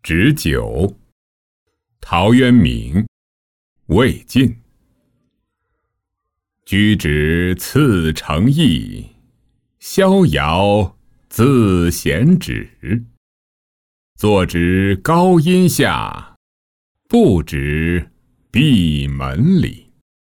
执酒。陶渊明，魏晋。居止次成邑，逍遥自闲止。坐止高阴下，不止闭门里。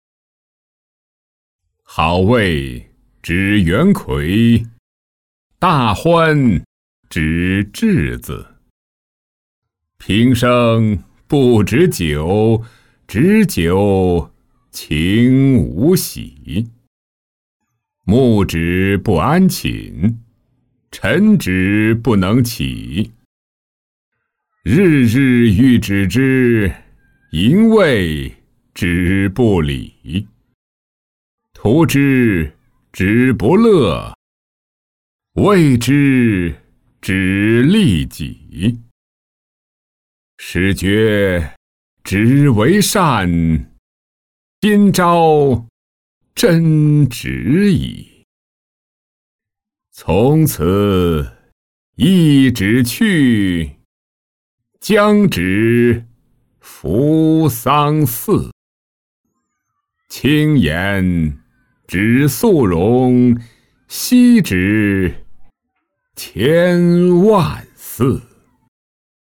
好味止园葵，大欢止稚子。平生不止酒，止酒情无喜。目止不安寝，晨止不能起。日日欲止之，营卫止不礼。图之止不乐，谓之止利己。始觉止为善，今朝真止矣。从此一止去，将止扶桑寺。轻言止肃容，息止千万寺。